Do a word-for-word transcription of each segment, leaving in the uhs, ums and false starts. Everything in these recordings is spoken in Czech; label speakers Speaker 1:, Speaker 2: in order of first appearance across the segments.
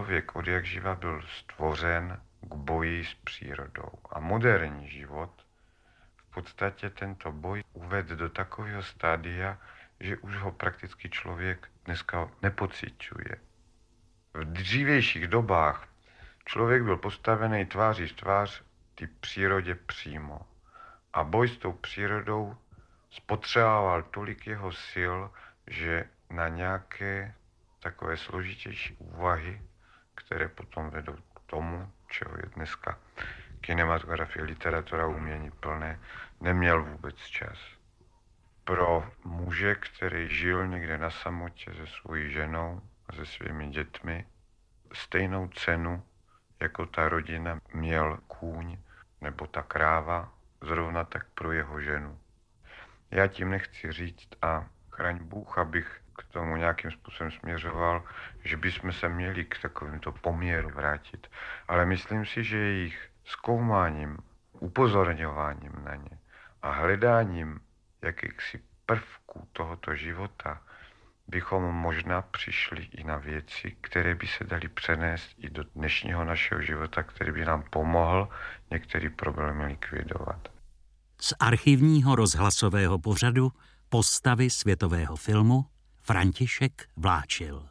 Speaker 1: člověk od jak živa byl stvořen k boji s přírodou. A moderní život v podstatě tento boj uvedl do takového stádia, že už ho prakticky člověk dneska nepociťuje. V dřívějších dobách člověk byl postavený tváří v tvář té přírodě přímo. A boj s tou přírodou spotřeboval tolik jeho sil, že na nějaké takové složitější úvahy, které potom vedou k tomu, čeho je dneska kinematografie, literatura, umění plné, neměl vůbec čas. Pro muže, který žil někde na samotě se svojí ženou a se svými dětmi, stejnou cenu jako ta rodina měl kůň nebo ta kráva, zrovna tak pro jeho ženu. Já tím nechci říct a chraň Bůh, abych k tomu nějakým způsobem směřoval, že bychom se měli k takovémto poměru vrátit. Ale myslím si, že jejich zkoumáním, upozorňováním na ně a hledáním jakýchsi prvků tohoto života bychom možná přišli i na věci, které by se daly přenést i do dnešního našeho života, který by nám pomohl některé problémy likvidovat.
Speaker 2: Z archivního rozhlasového pořadu Postavy světového filmu František Vláčil.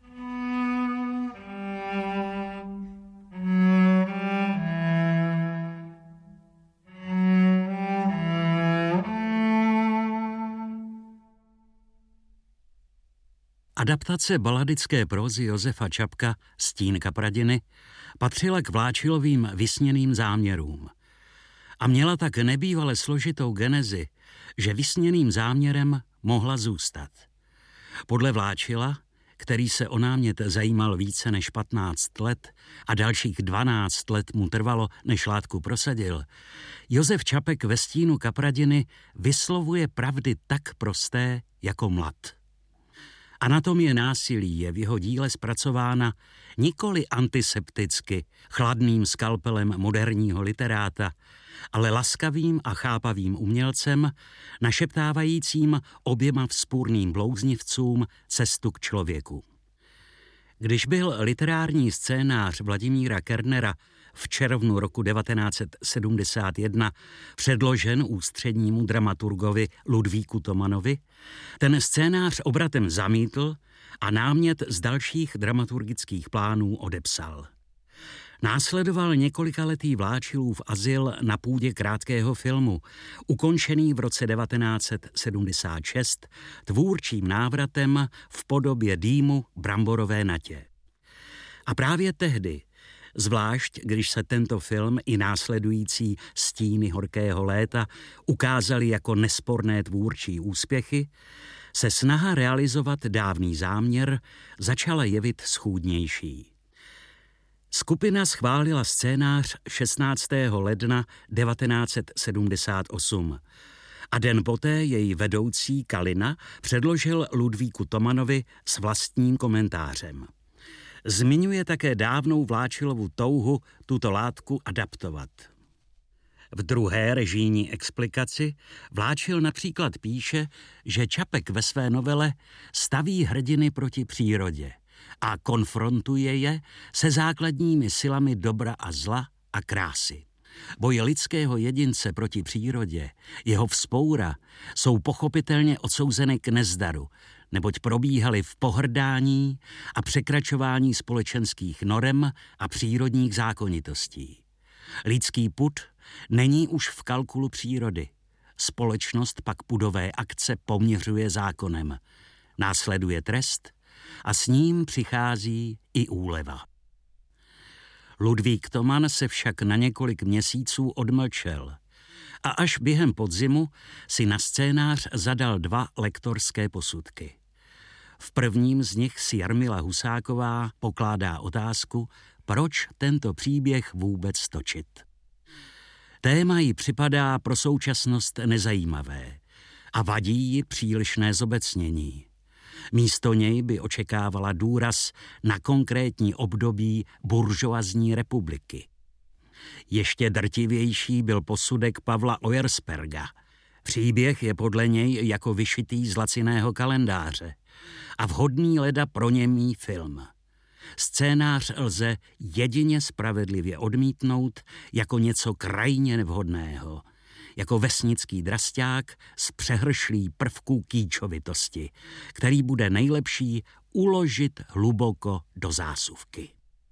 Speaker 2: Adaptace baladické prózy Josefa Čapka Stín Kapradiny patřila k Vláčilovým vysněným záměrům a měla tak nebývale složitou genezi, že vysněným záměrem mohla zůstat. Podle Vláčila, který se o námět zajímal více než patnáct let a dalších dvanáct let mu trvalo, než látku prosadil, Josef Čapek ve Stínu Kapradiny vyslovuje pravdy tak prosté jako mlad. Anatomie násilí je v jeho díle zpracována nikoli antisepticky, chladným skalpelem moderního literáta, ale laskavým a chápavým umělcem, našeptávajícím oběma vzpůrným blouznivcům cestu k člověku. Když byl literární scénář Vladimíra Kernera v červnu roku devatenáct set sedmdesát jedna předložen ústřednímu dramaturgovi Ludvíku Tomanovi, ten scénář obratem zamítl a námět z dalších dramaturgických plánů odepsal. Následoval několikaletý Vláčilův azyl na půdě krátkého filmu, ukončený v roce devatenáct set sedmdesát šest tvůrčím návratem v podobě Dýmu Bramborové natě. A právě tehdy, zvlášť když se tento film i následující Stíny horkého léta ukázaly jako nesporné tvůrčí úspěchy, se snaha realizovat dávný záměr začala jevit schůdnější. Skupina schválila scénář šestnáctého ledna devatenáct set sedmdesát osm a den poté její vedoucí Kalina předložil Ludvíku Tomanovi s vlastním komentářem. Zmiňuje také dávnou Vláčilovu touhu tuto látku adaptovat. V druhé režijní explikaci Vláčil například píše, že Čapek ve své novele staví hrdiny proti přírodě a konfrontuje je se základními silami dobra a zla a krásy. Boje lidského jedince proti přírodě, jeho vzpoura, jsou pochopitelně odsouzeny k nezdaru, neboť probíhaly v pohrdání a překračování společenských norem a přírodních zákonitostí. Lidský pud není už v kalkulu přírody. Společnost pak pudové akce poměřuje zákonem. Následuje trest a s ním přichází i úleva. Ludvík Toman se však na několik měsíců odmlčel a až během podzimu si na scénář zadal dva lektorské posudky. V prvním z nich si Jarmila Husáková pokládá otázku, proč tento příběh vůbec točit. Téma jí připadá pro současnost nezajímavé a vadí jí přílišné zobecnění. Místo něj by očekávala důraz na konkrétní období buržoazní republiky. Ještě drtivější byl posudek Pavla Ojersperga. Příběh je podle něj jako vyšitý z laciného kalendáře a vhodný leda pro němý film. Scénář lze jedině spravedlivě odmítnout jako něco krajně nevhodného, jako vesnický drasťák s přehršlí prvků kýčovitosti, který bude nejlepší uložit hluboko do zásuvky.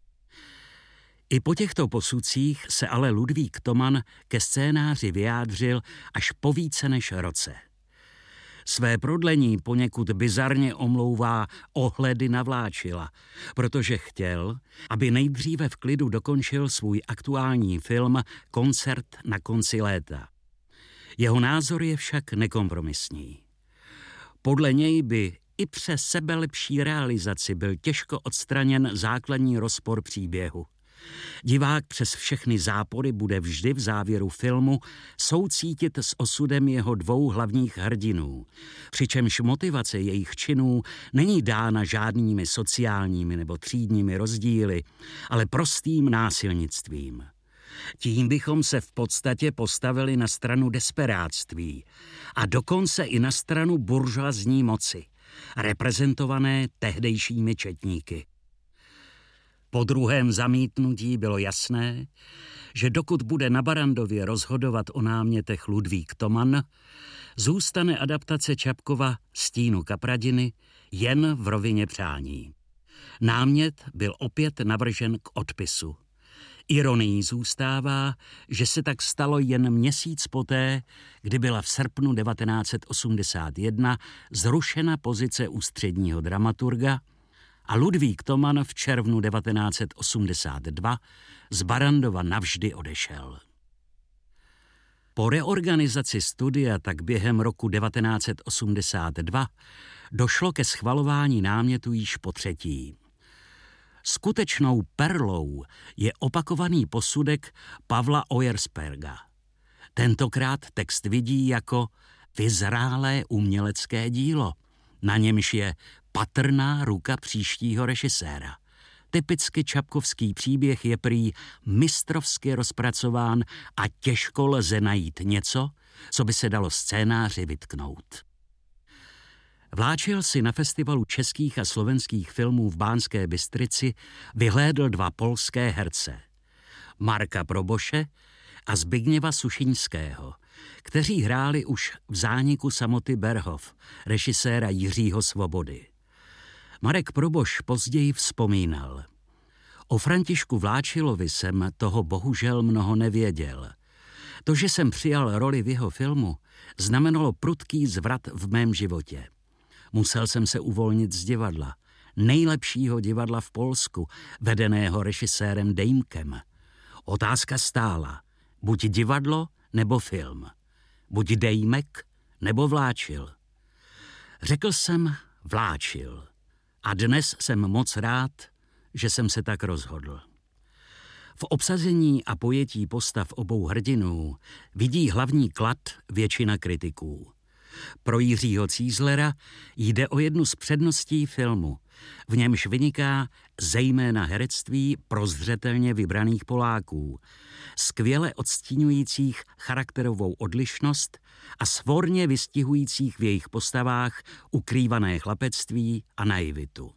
Speaker 2: I po těchto posudcích se ale Ludvík Toman ke scénáři vyjádřil až po více než roce. Své prodlení poněkud bizarně omlouvá ohledy na Vláčila, protože chtěl, aby nejdříve v klidu dokončil svůj aktuální film Koncert na konci léta. Jeho názor je však nekompromisní. Podle něj by i přes sebelepší realizaci byl těžko odstraněn základní rozpor příběhu. Divák přes všechny zápory bude vždy v závěru filmu soucítit s osudem jeho dvou hlavních hrdinů, přičemž motivace jejich činů není dána žádnými sociálními nebo třídními rozdíly, ale prostým násilnictvím. Tím bychom se v podstatě postavili na stranu desperáctví a dokonce i na stranu buržoazní moci, reprezentované tehdejšími četníky. Po druhém zamítnutí bylo jasné, že dokud bude na Barrandově rozhodovat o námětech Ludvík Toman, zůstane adaptace Čapkova Stínu Kapradiny jen v rovině přání. Námět byl opět navržen k odpisu. Ironií zůstává, že se tak stalo jen měsíc poté, kdy byla v srpnu devatenáct set osmdesát jedna zrušena pozice ústředního dramaturga a Ludvík Toman v červnu devatenáct set osmdesát dva z Barrandova navždy odešel. Po reorganizaci studia tak během roku devatenáct set osmdesát dva došlo ke schvalování námětu již po třetí. Skutečnou perlou je opakovaný posudek Pavla Ojersperga. Tentokrát text vidí jako vyzrálé umělecké dílo, na němž je patrná ruka příštího režiséra. Typicky čapkovský příběh je prý mistrovsky rozpracován a těžko lze najít něco, co by se dalo scénáři vytknout. Vláčil si na festivalu českých a slovenských filmů v Banské Bystrici vyhlédl dva polské herce. Marka Proboše a Zbigněva Sušiňského, kteří hráli už v Zániku samoty Berhof, režiséra Jiřího Svobody. Marek Proboš později vzpomínal: O Františku Vláčilovi jsem toho bohužel mnoho nevěděl. To, že jsem přijal roli v jeho filmu, znamenalo prudký zvrat v mém životě. Musel jsem se uvolnit z divadla, nejlepšího divadla v Polsku, vedeného režisérem Dejmkem. Otázka stála, buď divadlo nebo film, buď Dejmek nebo Vláčil. Řekl jsem Vláčil a dnes jsem moc rád, že jsem se tak rozhodl. V obsazení a pojetí postav obou hrdinů vidí hlavní klad většina kritiků. Pro Jiřího Cízlera jde o jednu z předností filmu, v němž vyniká zejména herectví prozřetelně vybraných Poláků, skvěle odstíňujících charakterovou odlišnost a svorně vystihujících v jejich postavách ukrývané chlapectví a naivitu.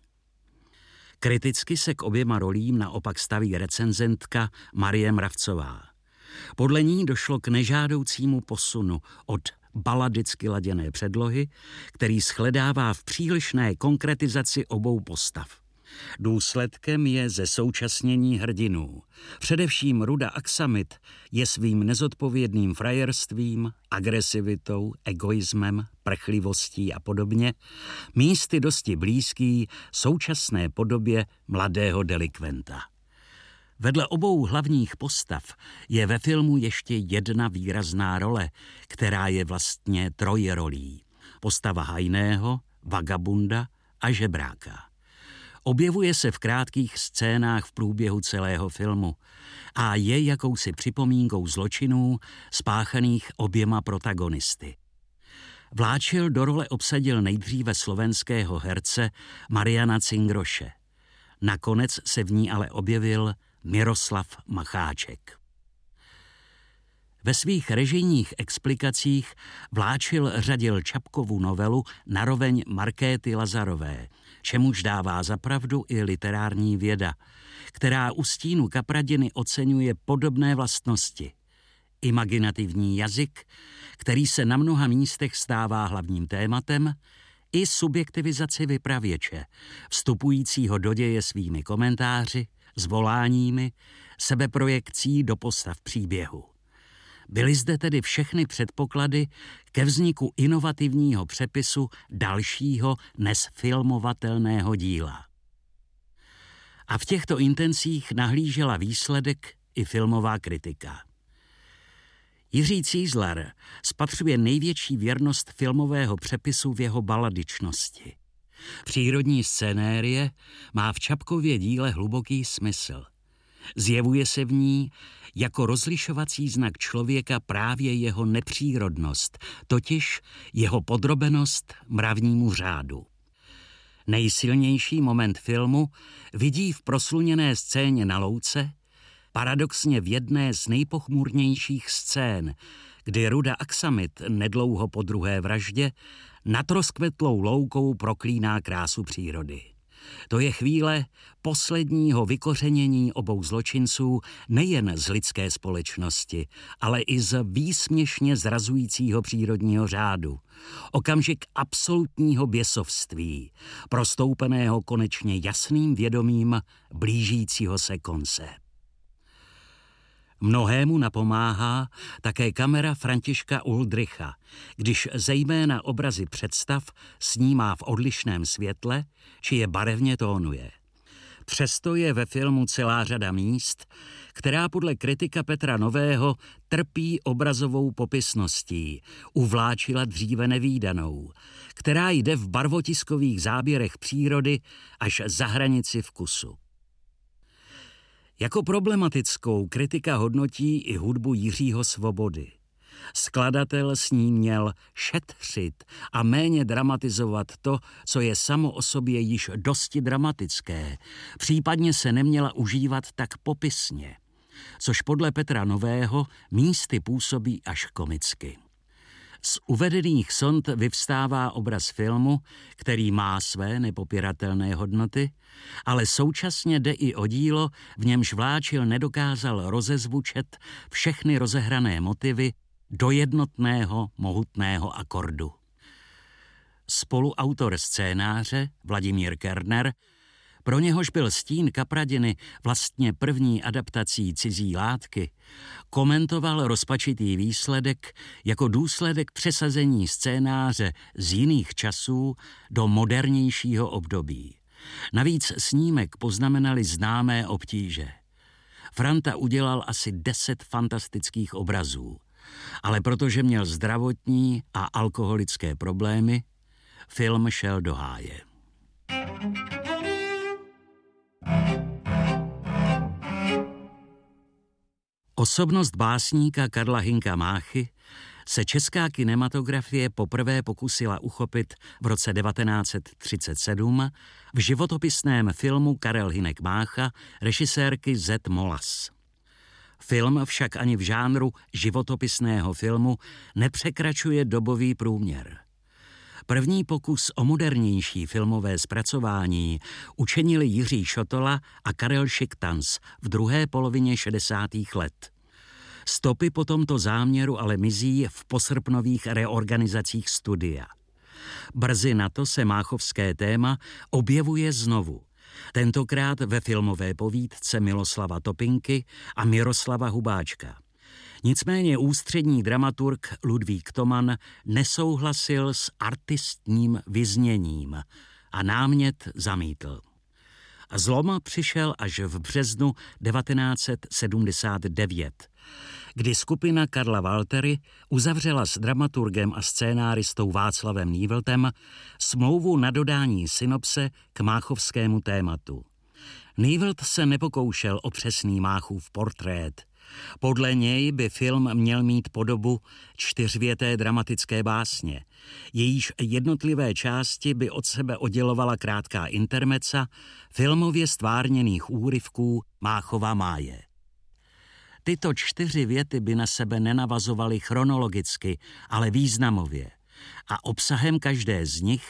Speaker 2: Kriticky se k oběma rolím naopak staví recenzentka Marie Mravcová. Podle ní došlo k nežádoucímu posunu od baladicky laděné předlohy, který shledává v přílišné konkretizaci obou postav. Důsledkem je zesoučasnění hrdinů. Především Ruda Aksamit je svým nezodpovědným frajerstvím, agresivitou, egoismem, prchlivostí a podobně místy dosti blízký současné podobě mladého delikventa. Vedle obou hlavních postav je ve filmu ještě jedna výrazná role, která je vlastně trojrolí. Postava hajného, vagabunda a žebráka. Objevuje se v krátkých scénách v průběhu celého filmu a je jakousi připomínkou zločinů spáchaných oběma protagonisty. Vláčil do role obsadil nejdříve slovenského herce Mariana Cingroše. Nakonec se v ní ale objevil Miroslav Macháček. Ve svých režijních explikacích Vláčil řadil Čapkovu novelu na roveň Markéty Lazarové, čemuž dává zapravdu i literární věda, která u Stínu Kapradiny oceňuje podobné vlastnosti. Imaginativní jazyk, který se na mnoha místech stává hlavním tématem, i subjektivizaci vypravěče, vstupujícího do děje svými komentáři, zvoláními, sebeprojekcí do postav příběhu. Byly zde tedy všechny předpoklady ke vzniku inovativního přepisu dalšího nesfilmovatelného díla. A v těchto intencích nahlížela výsledek i filmová kritika. Jiří Cízlar spatřuje největší věrnost filmového přepisu v jeho baladičnosti. Přírodní scenérie má v Čapkově díle hluboký smysl. Zjevuje se v ní jako rozlišovací znak člověka právě jeho nepřírodnost, totiž jeho podrobenost mravnímu řádu. Nejsilnější moment filmu vidí v prosluněné scéně na louce, paradoxně v jedné z nejpochmurnějších scén, kdy Ruda Aksamit nedlouho po druhé vraždě nad rozkvetlou loukou proklíná krásu přírody. To je chvíle posledního vykořenění obou zločinců nejen z lidské společnosti, ale i z výsměšně zrazujícího přírodního řádu. Okamžik absolutního běsovství, prostoupeného konečně jasným vědomím blížícího se konce. Mnohému napomáhá také kamera Františka Uldricha, když zejména obrazy představ snímá v odlišném světle, či je barevně tónuje. Přesto je ve filmu celá řada míst, která podle kritika Petra Nového trpí obrazovou popisností, uvláčila dříve nevídanou, která jde v barvotiskových záběrech přírody až za hranici vkusu. Jako problematickou kritika hodnotí i hudbu Jiřího Svobody. Skladatel s ní měl šetřit a méně dramatizovat to, co je samo o sobě již dosti dramatické, případně se neměla užívat tak popisně, což podle Petra Nového místy působí až komicky. Z uvedených sond vyvstává obraz filmu, který má své nepopiratelné hodnoty, ale současně jde i o dílo, v němž Vláčil nedokázal rozezvučet všechny rozehrané motivy do jednotného mohutného akordu. Spoluautor scénáře Vladimír Kerner, pro něhož byl Stín Kapradiny vlastně první adaptací Cizí látky, komentoval rozpačitý výsledek jako důsledek přesazení scénáře z jiných časů do modernějšího období. Navíc snímek poznamenali známé obtíže. Franta udělal asi deset fantastických obrazů, ale protože měl zdravotní a alkoholické problémy, film šel do háje. Osobnost básníka Karla Hynka Máchy se česká kinematografie poprvé pokusila uchopit v roce devatenáct set třicet sedm v životopisném filmu Karel Hynek Mácha režisérky Z. Molas. Film však ani v žánru životopisného filmu nepřekračuje dobový průměr. První pokus o modernější filmové zpracování učinili Jiří Šotola a Karel Šiktans v druhé polovině šedesátých let. Stopy po tomto záměru ale mizí v posrpnových reorganizacích studia. Brzy na to se máchovské téma objevuje znovu, tentokrát ve filmové povídce Miloslava Topinky a Miroslava Hubáčka. Nicméně ústřední dramaturg Ludvík Toman nesouhlasil s artistním vyzněním a námět zamítl. Zlom přišel až v březnu devatenáct set sedmdesát devět, kdy skupina Karla Waltery uzavřela s dramaturgem a scénáristou Václavem Nývltem smlouvu na dodání synopse k máchovskému tématu. Nývlt se nepokoušel o přesný Máchův portrét. Podle něj by film měl mít podobu čtyřvěté dramatické básně. Jejíž jednotlivé části by od sebe oddělovala krátká intermeca filmově stvárněných úryvků Máchova máje. Tyto čtyři věty by na sebe nenavazovaly chronologicky, ale významově. A obsahem každé z nich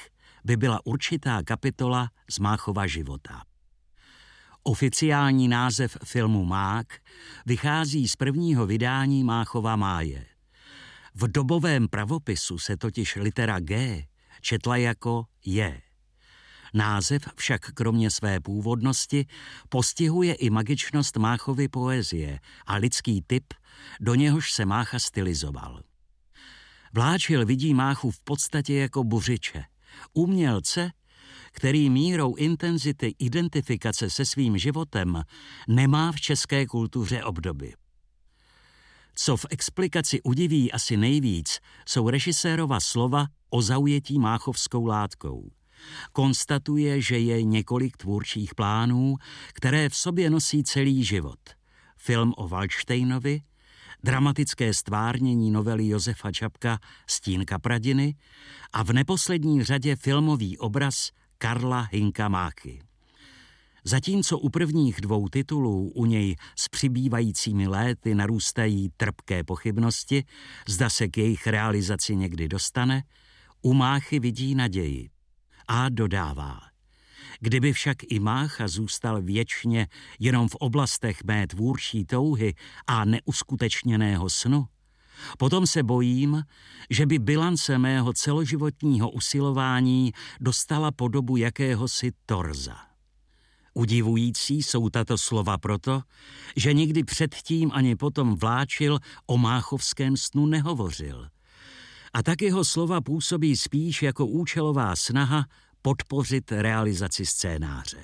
Speaker 2: by byla určitá kapitola z Máchova života. Oficiální název filmu Mák vychází z prvního vydání Máchova Máje. V dobovém pravopisu se totiž litera G četla jako je. Název však kromě své původnosti postihuje i magičnost Máchovy poezie a lidský typ, do něhož se Mácha stylizoval. Vláčil vidí Máchu v podstatě jako buřiče, umělce, který mírou intenzity identifikace se svým životem nemá v české kultuře obdoby. Co v explikaci udiví asi nejvíc, jsou režisérova slova o zaujetí máchovskou látkou. Konstatuje, že je několik tvůrčích plánů, které v sobě nosí celý život. Film o Valdštejnovi, dramatické stvárnění novely Josefa Čapka Stínka Pradiny a v neposlední řadě filmový obraz Karla Hynka Máchy. Zatímco u prvních dvou titulů u něj s přibývajícími léty narůstají trpké pochybnosti, zda se k jejich realizaci někdy dostane, u Máchy vidí naději. A dodává, kdyby však i Mácha zůstal věčně jenom v oblastech mé tvůrčí touhy a neuskutečněného snu, potom se bojím, že by bilance mého celoživotního usilování dostala podobu jakéhosi torza. Udivující jsou tato slova proto, že nikdy předtím ani potom Vláčil o máchovském snu nehovořil. A tak jeho slova působí spíš jako účelová snaha podpořit realizaci scénáře.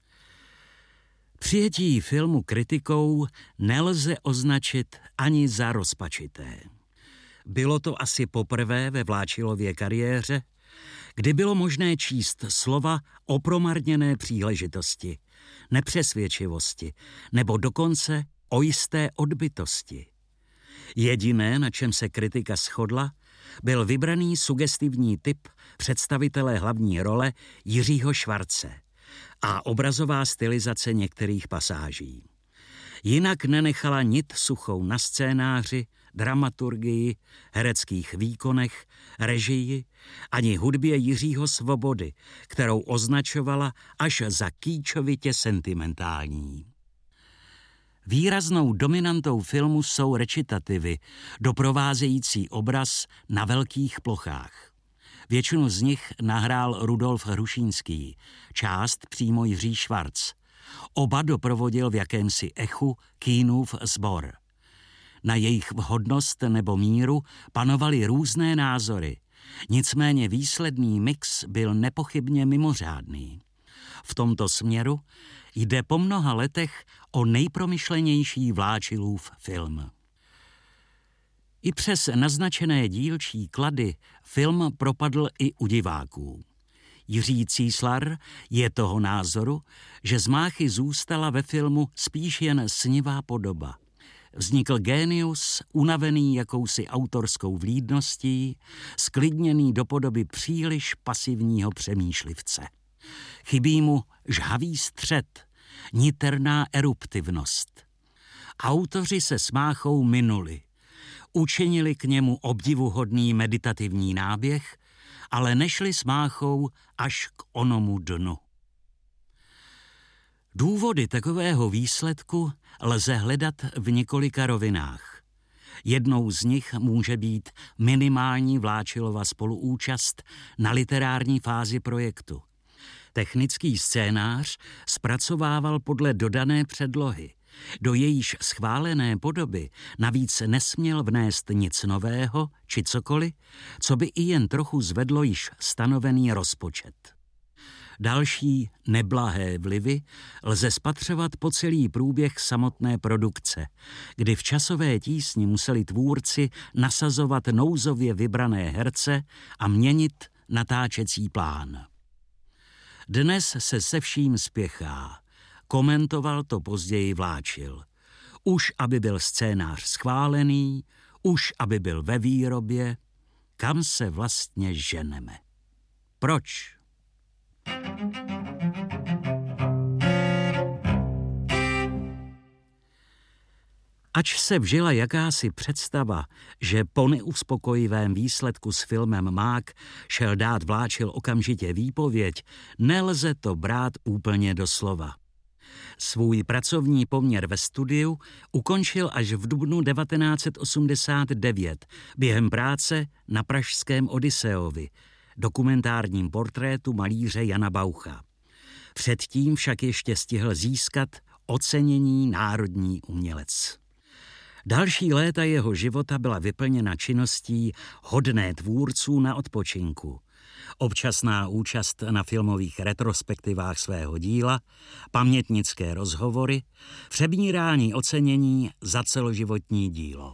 Speaker 2: Přijetí filmu kritikou nelze označit ani za rozpačité. Bylo to asi poprvé ve Vláčilově kariéře, kdy bylo možné číst slova o promarněné příležitosti, nepřesvědčivosti nebo dokonce o jisté odbytosti. Jediné, na čem se kritika shodla, byl vybraný sugestivní typ představitele hlavní role Jiřího Švarce a obrazová stylizace některých pasáží. Jinak nenechala nit suchou na scénáři, dramaturgii, hereckých výkonech, režii ani hudbě Jiřího Svobody, kterou označovala až za kýčovitě sentimentální. Výraznou dominantou filmu jsou recitativy, doprovázející obraz na velkých plochách. Většinu z nich nahrál Rudolf Hrušínský, část přímo Jiří Švarc. Oba doprovodil v jakémsi echu Kínův sbor. Na jejich vhodnost nebo míru panovaly různé názory, nicméně výsledný mix byl nepochybně mimořádný. V tomto směru jde po mnoha letech o nejpromyšlenější Vláčilův film. I přes naznačené dílčí klady film propadl i u diváků. Jiří Císlar je toho názoru, že z Máchy zůstala ve filmu spíš jen snivá podoba. Vznikl génius, unavený jakousi autorskou vlídností, sklidněný do podoby příliš pasivního přemýšlivce. Chybí mu žhavý střed, niterná eruptivnost. Autoři se s Máchou minuli. Učinili k němu obdivuhodný meditativní náběh, ale nešli s Máchou až k onomu dnu. Důvody takového výsledku lze hledat v několika rovinách. Jednou z nich může být minimální Vláčilova spoluúčast na literární fázi projektu. Technický scénář zpracovával podle dodané předlohy. Do jejíž schválené podoby navíc nesměl vnést nic nového či cokoliv, co by i jen trochu zvedlo již stanovený rozpočet. Další neblahé vlivy lze spatřovat po celý průběh samotné produkce, kdy v časové tísni museli tvůrci nasazovat nouzově vybrané herce a měnit natáčecí plán. Dnes se se vším spěchá. Komentoval to později Vláčil. Už aby byl scénář schválený, už aby byl ve výrobě, kam se vlastně ženeme. Proč? Ač se vžila jakási představa, že po neuspokojivém výsledku s filmem Mák šel dát Vláčil okamžitě výpověď, nelze to brát úplně doslova. Svůj pracovní poměr ve studiu ukončil až v dubnu devatenáct set osmdesát devět během práce na pražském Odysseovi, dokumentárním portrétu malíře Jana Baucha. Předtím však ještě stihl získat ocenění národní umělec. Další léta jeho života byla vyplněna činností hodné tvůrců na odpočinku. Občasná účast na filmových retrospektivách svého díla, pamětnické rozhovory, přebírání ocenění za celoživotní dílo.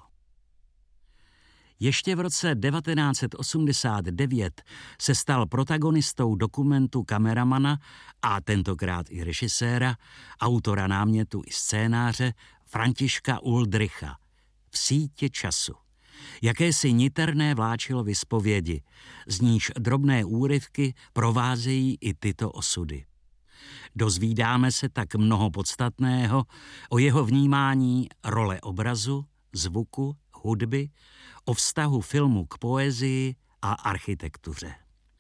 Speaker 2: Ještě v roce devatenáct set osmdesát devět se stal protagonistou dokumentu kameramana a tentokrát i režiséra, autora námětu i scénáře Františka Uldricha V sítě času. Jakési niterné Vláčilovy zpovědi, z níž drobné úryvky provázejí i tyto osudy. Dozvídáme se tak mnoho podstatného o jeho vnímání role obrazu, zvuku, hudby, o vztahu filmu k poezii a architektuře.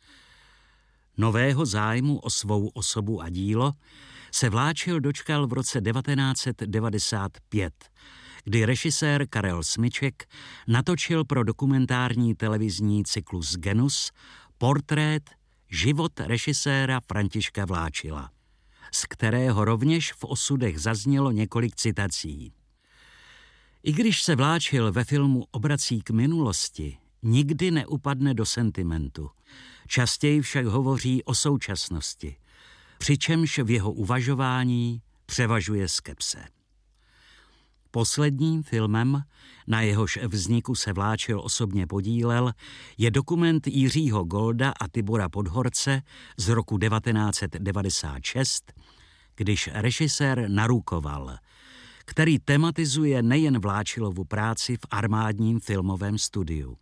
Speaker 2: Nového zájmu o svou osobu a dílo se Vláčil dočkal v roce devatenáct set devadesát pět, kdy režisér Karel Smyček natočil pro dokumentární televizní cyklus Genus portrét Život režiséra Františka Vláčila, z kterého rovněž v osudech zaznělo několik citací. I když se Vláčil ve filmu obrací k minulosti, nikdy neupadne do sentimentu. Častěji však hovoří o současnosti, přičemž v jeho uvažování převažuje skepse. Posledním filmem, na jehož vzniku se Vláčil osobně podílel, je dokument Jiřího Golda a Tibora Podhorce z roku devatenáct set devadesát šest, když režisér narukoval, který tematizuje nejen Vláčilovu práci v armádním filmovém studiu.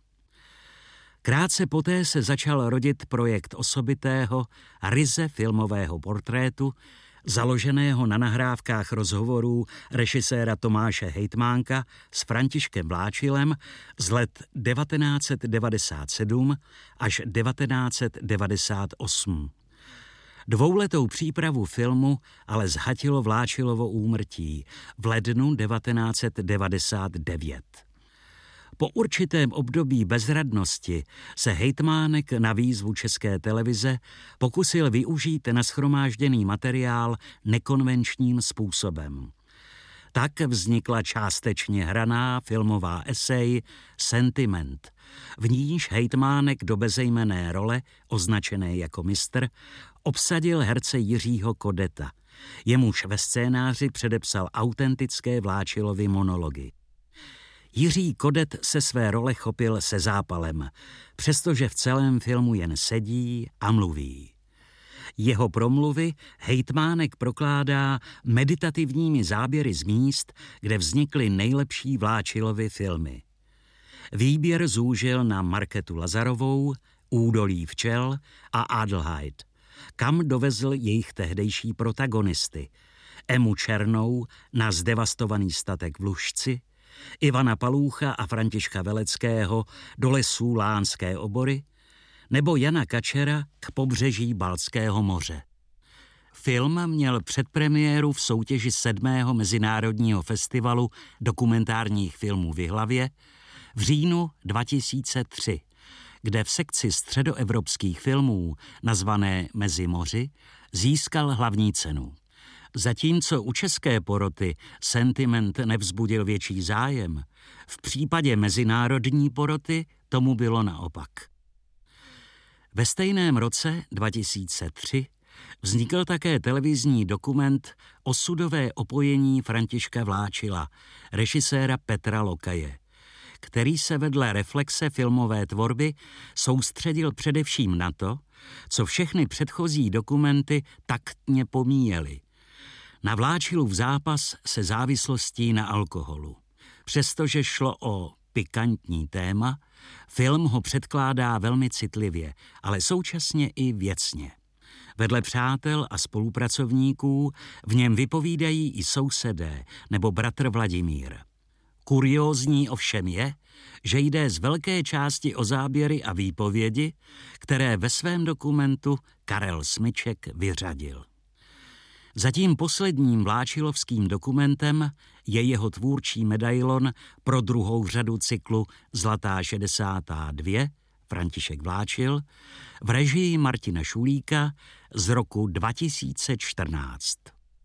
Speaker 2: Krátce poté se začal rodit projekt osobitého, ryze filmového portrétu, založeného na nahrávkách rozhovorů režiséra Tomáše Hejtmánka s Františkem Vláčilem z let devatenáct set devadesát sedm až devatenáct set devadesát osm. Dvouletou přípravu filmu ale zhatilo Vláčilovo úmrtí v lednu devatenáct set devadesát devět. Po určitém období bezradnosti se Hejtmánek na výzvu České televize pokusil využít nashromážděný materiál nekonvenčním způsobem. Tak vznikla částečně hraná filmová esej Sentiment, v níž Hejtmánek do bezejmenné role, označené jako mistr, obsadil herce Jiřího Kodeta, jemuž ve scénáři předepsal autentické Vláčilovy monology. Jiří Kodet se své role chopil se zápalem, přestože v celém filmu jen sedí a mluví. Jeho promluvy Hejtmánek prokládá meditativními záběry z míst, kde vznikly nejlepší Vláčilovy filmy. Výběr zúžil na Markétu Lazarovou, Údolí včel a Adelheid, kam dovezl jejich tehdejší protagonisty, Emu Černou na zdevastovaný statek v Lužci, Ivana Palůcha a Františka Veleckého do lesů Lánské Obory, nebo Jana Kačera k pobřeží Baltského moře. Film měl předpremiéru v soutěži sedmého Mezinárodního festivalu dokumentárních filmů v Jihlavě v říjnu dva tisíce tři, kde v sekci středoevropských filmů nazvané Mezi moři získal hlavní cenu. Zatímco u české poroty Sentiment nevzbudil větší zájem, v případě mezinárodní poroty tomu bylo naopak. Ve stejném roce dva tisíce tři vznikl také televizní dokument Osudové opojení Františka Vláčila, režiséra Petra Lokaje, který se vedle reflexe filmové tvorby soustředil především na to, co všechny předchozí dokumenty taktně pomíjely. Na Vláčilův zápas se závislostí na alkoholu. Přestože šlo o pikantní téma, film ho předkládá velmi citlivě, ale současně i věcně. Vedle přátel a spolupracovníků v něm vypovídají i sousedé nebo bratr Vladimír. Kuriózní ovšem je, že jde z velké části o záběry a výpovědi, které ve svém dokumentu Karel Smyček vyřadil. Zatím posledním vláčilovským dokumentem je jeho tvůrčí medailon pro druhou řadu cyklu Zlatá šedesátá dvě, František Vláčil, v režii Martina Šulíka z roku dva tisíce čtrnáct.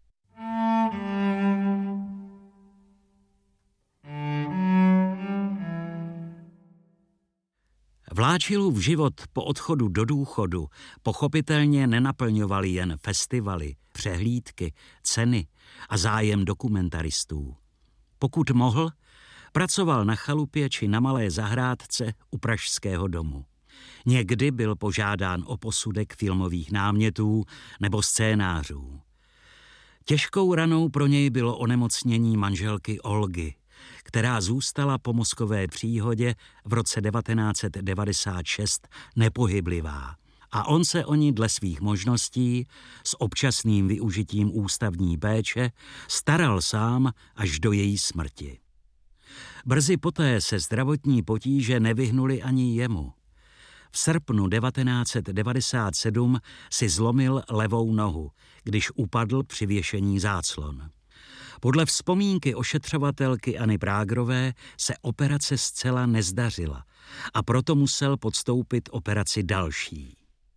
Speaker 2: Vláčilův život po odchodu do důchodu pochopitelně nenaplňovaly jen festivaly, přehlídky, ceny a zájem dokumentaristů. Pokud mohl, pracoval na chalupě či na malé zahrádce u Pražského domu. Někdy byl požádán o posudek filmových námětů nebo scénářů. Těžkou ranou pro něj bylo onemocnění manželky Olgy, která zůstala po mozkové příhodě v roce devatenáct set devadesát šest nepohyblivá. A on se o ní dle svých možností s občasným využitím ústavní péče staral sám až do její smrti. Brzy poté se zdravotní potíže nevyhnuly ani jemu. V srpnu devatenáct set devadesát sedm si zlomil levou nohu, když upadl při věšení záclon. Podle vzpomínky ošetřovatelky Anny Prágrové se operace zcela nezdařila a proto musel podstoupit operaci další.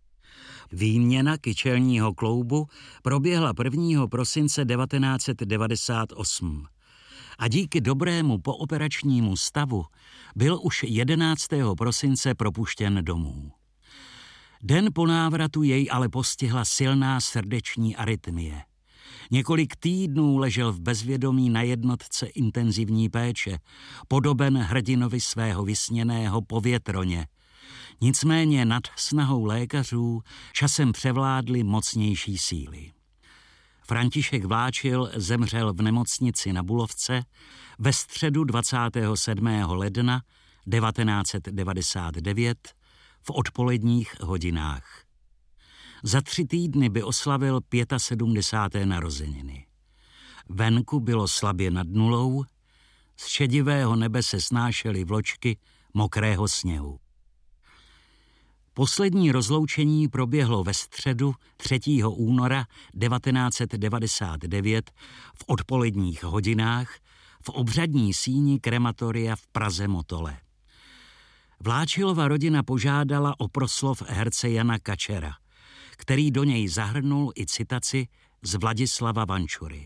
Speaker 2: Výměna kyčelního kloubu proběhla prvního prosince devatenáct set devadesát osm a díky dobrému pooperačnímu stavu byl už jedenáctého prosince propuštěn domů. Den po návratu jej ale postihla silná srdeční arytmie. Několik týdnů ležel v bezvědomí na jednotce intenzivní péče, podoben hrdinovi svého vysněného Povětroně. Nicméně nad snahou lékařů časem převládly mocnější síly. František Vláčil zemřel v nemocnici na Bulovce ve středu dvacátého sedmého ledna devatenáct set devadesát devět v odpoledních hodinách. Za tři týdny by oslavil sedmdesáté páté narozeniny. Venku bylo slabě nad nulou, z šedivého nebe se snášely vločky mokrého sněhu. Poslední rozloučení proběhlo ve středu třetího února devatenáct set devadesát devět v odpoledních hodinách v obřadní síni krematoria v Praze Motole. Vláčilova rodina požádala o proslov herce Jana Kačera, který do něj zahrnul i citaci z Vladislava Vančury.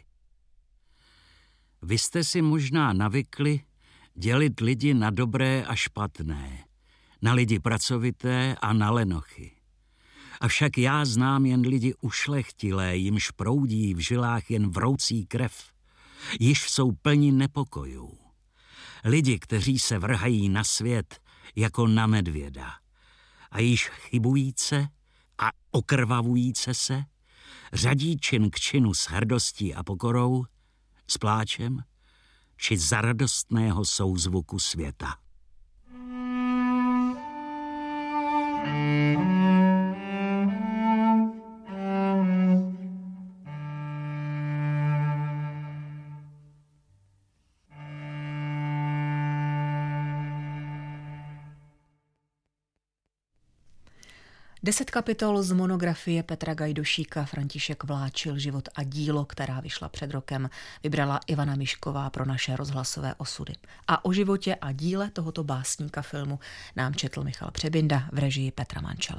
Speaker 2: Vy jste si možná navykli dělit lidi na dobré a špatné, na lidi pracovité a na lenochy. Avšak já znám jen lidi ušlechtilé, jimž proudí v žilách jen vroucí krev, již jsou plni nepokojů. Lidi, kteří se vrhají na svět jako na medvěda a již chybujíce a okrvavujíce se řadí čin k činu s hrdostí a pokorou, s pláčem či za radostného souzvuku světa.
Speaker 3: Deset kapitol z monografie Petra Gajdošíka František Vláčil, život a dílo, která vyšla před rokem, vybrala Ivana Mišková pro naše rozhlasové osudy. A o životě a díle tohoto básníka filmu nám četl Michal Přebinda v režii Petra Mančela.